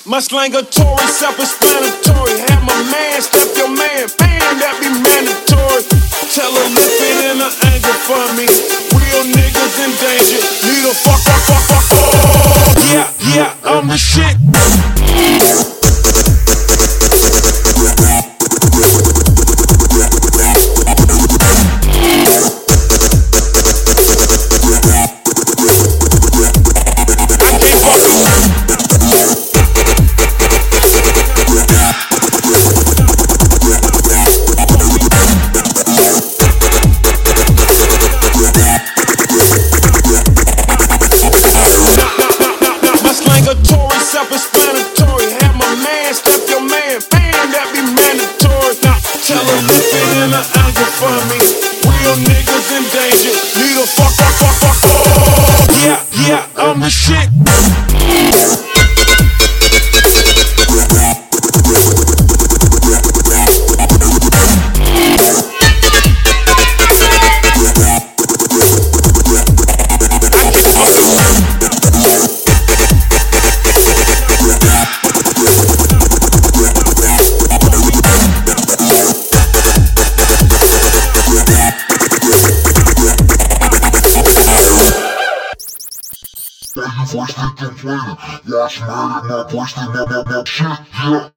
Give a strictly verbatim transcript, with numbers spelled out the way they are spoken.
My slangatory, self-explanatory. Have my man step your man, man, that be mandatory. Tell her lift it in an angle for me. Real niggas in danger. Need a fuck, fuck, fuck, fuck, fuck. Yeah, yeah, I'm the shit. Self-explanatory. Have my man step your man, man, that be mandatory. Now tell her lift it in an angle for me. Real niggas in danger. Need a fuck, fuck, fuck, fuck, fuck. Yeah, yeah, I'm the shit. Why you voice complaining? Last night my voice did not, not, not shit, yeah.